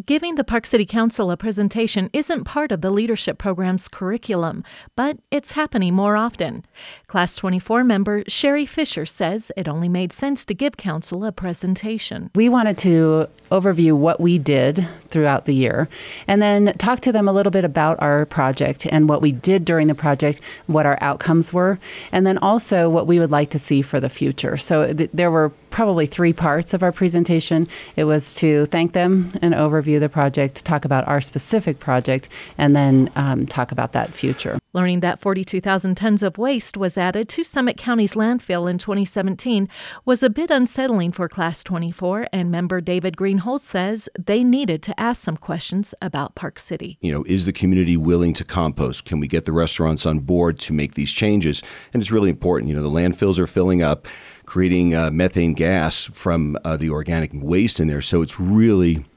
Giving the Park City Council a presentation isn't part of the leadership program's curriculum, but it's happening more often. Class 24 member Sherry Fisher says it only made sense to give council a presentation. We wanted to overview what we did throughout the year and then talk to them a little bit about our project and what we did during the project, what our outcomes were, and then also what we would like to see for the future. So there were probably three parts of our presentation. It was to thank them and overview the project, talk about our specific project, and then talk about that future. Learning that 42,000 tons of waste was added to Summit County's landfill in 2017 was a bit unsettling for Class 24, and member David Greenholz says they needed to ask some questions about Park City. Is the community willing to compost? Can we get the restaurants on board to make these changes? And it's really important. The landfills are filling up, creating methane gas from the organic waste in there. So it's really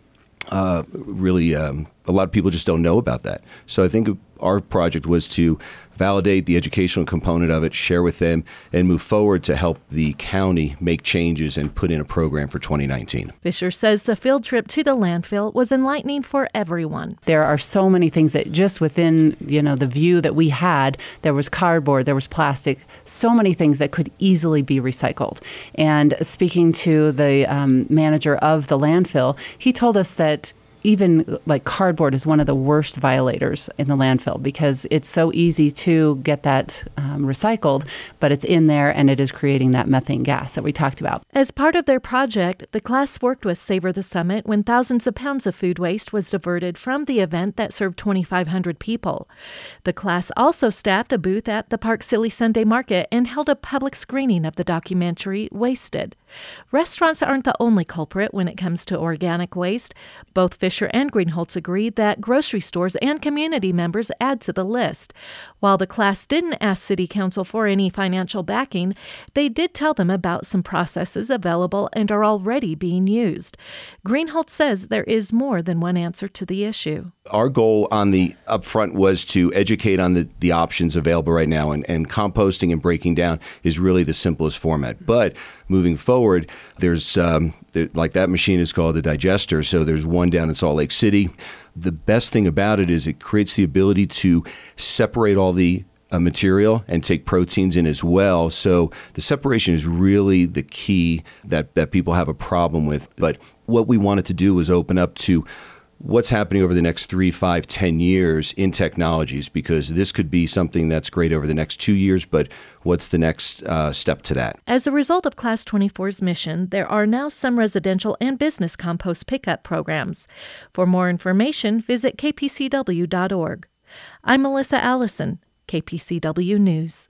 a lot of people just don't know about that. So I think our project was to validate the educational component of it, share with them, and move forward to help the county make changes and put in a program for 2019. Fisher says the field trip to the landfill was enlightening for everyone. There are so many things that just within, the view that we had, there was cardboard, there was plastic, so many things that could easily be recycled. And speaking to the manager of the landfill, he told us that even like cardboard is one of the worst violators in the landfill because it's so easy to get that recycled, but it's in there and it is creating that methane gas that we talked about. As part of their project, the class worked with Savor the Summit when thousands of pounds of food waste was diverted from the event that served 2,500 people. The class also staffed a booth at the Park City Sunday Market and held a public screening of the documentary Wasted. Restaurants aren't the only culprit when it comes to organic waste. Both Fisher and Greenholz agreed that grocery stores and community members add to the list. While the class didn't ask City Council for any financial backing, they did tell them about some processes available and are already being used. Greenholz says there is more than one answer to the issue. Our goal on the upfront was to educate on the options available right now, and composting and breaking down is really the simplest format. But moving forward, there's like that machine is called a digester, so there's one down in Salt Lake City. The best thing about it is it creates the ability to separate all the material and take proteins in as well. So the separation is really the key that people have a problem with. But what we wanted to do was open up to what's happening over the next 3, 5, 10 years in technologies, because this could be something that's great over the next 2 years, but what's the next step to that? As a result of Class 24's mission, there are now some residential and business compost pickup programs. For more information, visit kpcw.org. I'm Melissa Allison, KPCW News.